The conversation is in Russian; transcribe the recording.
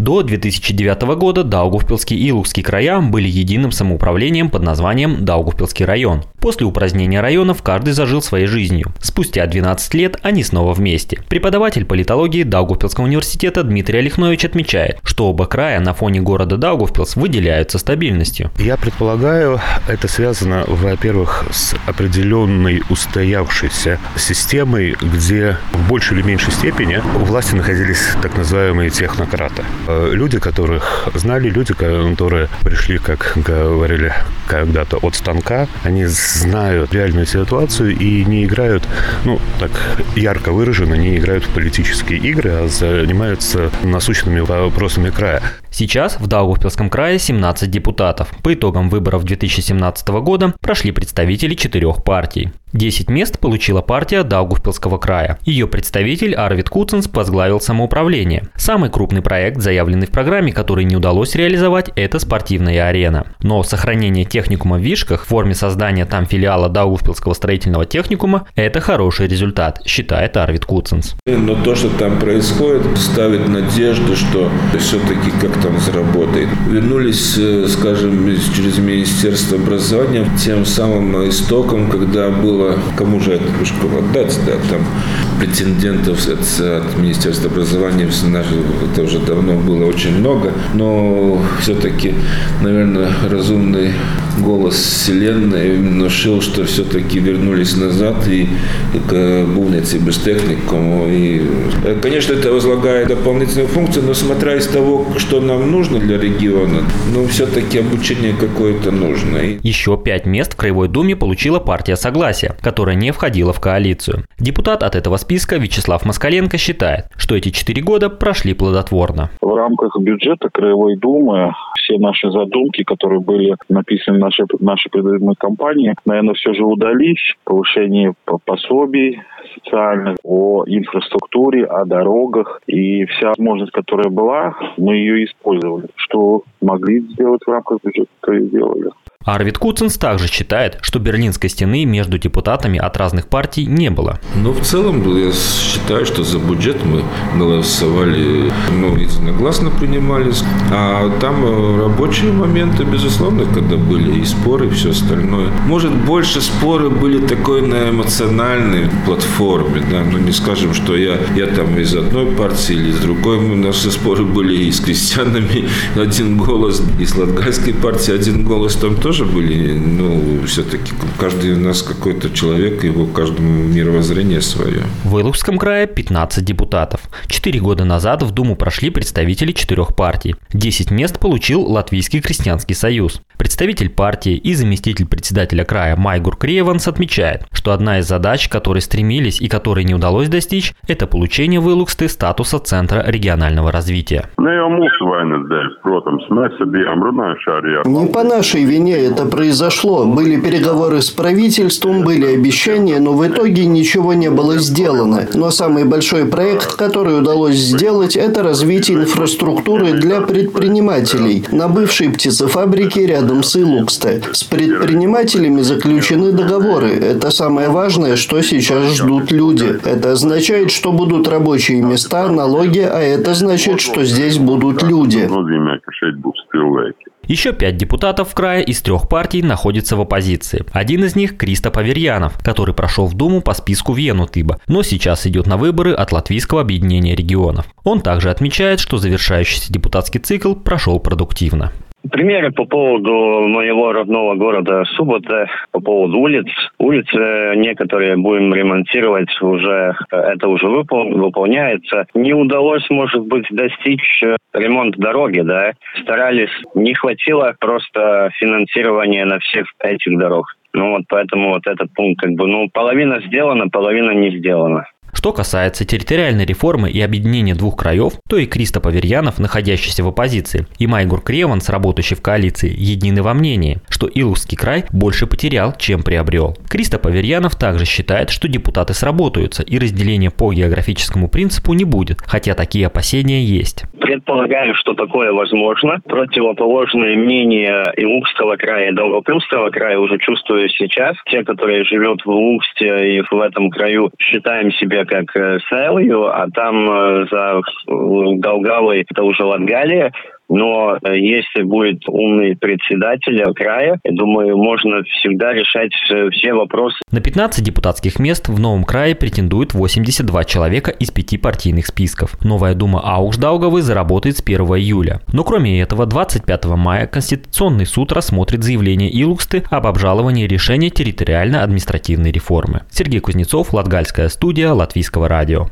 До 2009 года Даугавпилский и Илухский края были единым самоуправлением под названием Даугавпилский район. После упразднения районов каждый зажил своей жизнью. Спустя 12 лет они снова вместе. Преподаватель политологии Даугавпилского университета Дмитрий Олехнович отмечает, что оба края на фоне города Даугавпилс выделяются стабильностью. Я предполагаю, это связано, во-первых, с определенной устоявшейся системой, где в большей или меньшей степени у власти находились так называемые технократы. Люди, которых знали, люди, которые пришли, как говорили когда-то, от станка, они знают реальную ситуацию и не играют, так ярко выраженно, не играют в политические игры, а занимаются насущными вопросами края. Сейчас в Даугавпилском крае 17 депутатов. По итогам выборов 2017 года прошли представители 4 партий. 10 мест получила партия Даугавпилского края. Ее представитель Арвид Куцинс возглавил самоуправление. Самый крупный проект, заявленный в программе, который не удалось реализовать, это спортивная арена. Но сохранение техникума в Вишках в форме создания там филиала Даугавпилского строительного техникума – это хороший результат, считает Арвид Куцинс. Но то, что там происходит, ставит надежду, что все-таки как там заработает. Вернулись, скажем, через Министерство образования тем самым истоком, когда было кому же эту школу отдать, да, там претендентов от Министерства образования это уже давно было очень много, но все-таки, наверное, разумный голос вселенной внушил, что все-таки вернулись назад и к Бувнице безтехникуму. И, конечно, это возлагает дополнительные функции, но смотря из того, что нам нужно для региона, все-таки обучение какое-то нужно. Еще 5 мест в Краевой думе получила партия Согласия, которая не входила в коалицию. Депутат от этого списка Вячеслав Москаленко считает, что эти 4 года прошли плодотворно. В рамках бюджета Краевой думы все наши задумки, которые были написаны в нашей предвыборной кампании, наверное, все же удались. Повышение пособий социальных, о инфраструктуре, о дорогах. И вся возможность, которая была, мы ее использовали. Что могли сделать в рамках бюджета, то и сделали. Арвид Куцинс также считает, что Берлинской стены между депутатами от разных партий не было. В целом, я считаю, что за бюджет мы голосовали, единогласно принимались. А там рабочие моменты, безусловно, когда были и споры, и все остальное. Может, больше споры были такой на эмоциональной платформе, да, не скажем, что я там из одной партии или из другой. Наши споры были и с крестьянами один голос, и с Латгальской партией один голос, там тоже были, все-таки каждый у нас какой-то человек, его каждому мировоззрение свое. В Илухском крае 15 депутатов. 4 года назад в Думу прошли представители 4 партий. 10 мест получил Латвийский крестьянский союз. Представитель партии и заместитель председателя края Майгур Криеванс отмечает, что одна из задач, к которой стремились и которой не удалось достичь, это получение в Илухсте статуса Центра регионального развития. Не по нашей вине это произошло. Были переговоры с правительством, были обещания, но в итоге ничего не было сделано. Но самый большой проект, который удалось сделать, это развитие инфраструктуры для предпринимателей на бывшей птицефабрике рядом с Илухсте. С предпринимателями заключены договоры. Это самое важное, что сейчас ждут люди. Это означает, что будут рабочие места, налоги, а это значит, что здесь будут люди. Еще 5 депутатов в крае из 3 партий находятся в оппозиции. Один из них – Кристо Паверьянов, который прошел в Думу по списку Венутыба, но сейчас идет на выборы от Латвийского объединения регионов. Он также отмечает, что завершающийся депутатский цикл прошел продуктивно. Примеры по поводу моего родного города Субота, по поводу улиц. Улицы некоторые будем ремонтировать уже, это уже выполняется. Не удалось, может быть, достичь ремонт дороги, да. Старались, не хватило просто финансирования на всех этих дорог. Поэтому этот пункт половина сделана, половина не сделана. Что касается территориальной реформы и объединения 2 краев, то и Кристо Паверьянов, находящийся в оппозиции, и Майгур Криеванс, работающий в коалиции, едины во мнении, что Илухский край больше потерял, чем приобрел. Кристо Паверьянов также считает, что депутаты сработаются и разделения по географическому принципу не будет, хотя такие опасения есть. Предполагаю, что такое возможно. Противоположные мнения Илухского края и Даугавпилского края уже чувствую сейчас. Те, которые живут в Илухсте и в этом краю, считаем себя как Сэлью, а там за Даугавой это уже Латгалия. Но если будет умный председатель края, я думаю, можно всегда решать все вопросы. На 15 депутатских мест в новом крае претендует 82 человека из 5 партийных списков. Новая дума Аугждаугавы заработает с 1 июля. Но кроме этого, 25 мая Конституционный суд рассмотрит заявление Илуксты об обжаловании решения территориально-административной реформы. Сергей Кузнецов, Латгальская студия Латвийского радио.